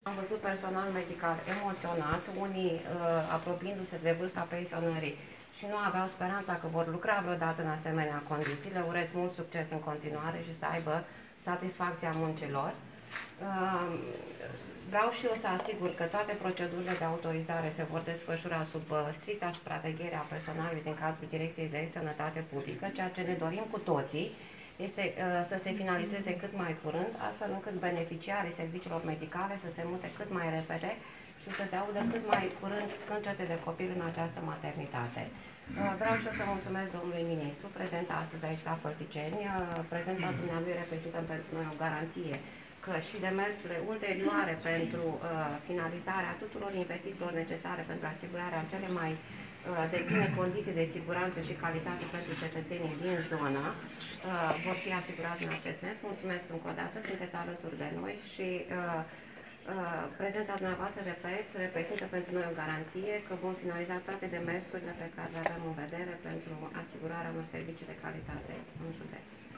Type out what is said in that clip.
Am văzut personal medical emoționat, unii apropiindu-se de vârsta pensionării și nu aveau speranța că vor lucra vreodată în asemenea condiții. Le urez mult succes în continuare și să aibă satisfacția muncilor. Vreau și eu să asigur că toate procedurile de autorizare se vor desfășura sub stricta supraveghere a personalului din cadrul Direcției de Sănătate Publică, ceea ce ne dorim cu toții este să se finalizeze cât mai curând, astfel încât beneficiarii serviciilor medicale să se mute cât mai repede și să se audă cât mai curând scâncete de copil în această maternitate. Vreau și eu să mulțumesc domnului ministru, prezent astăzi aici la Fălticeni. Prezența dumnealui reprezintă pentru noi o garanție că și demersurile ulterioare pentru finalizarea tuturor investițiilor necesare pentru asigurarea cele mai de bune condiții de siguranță și calitate pentru cetățenii din zonă vor fi asigurați în acest sens. Mulțumesc încă o dată, sunteți alături de noi și prezența dumneavoastră, repet, reprezintă pentru noi o garanție că vom finaliza toate demersurile pe care le avem în vedere pentru asigurarea unor servicii de calitate în județ.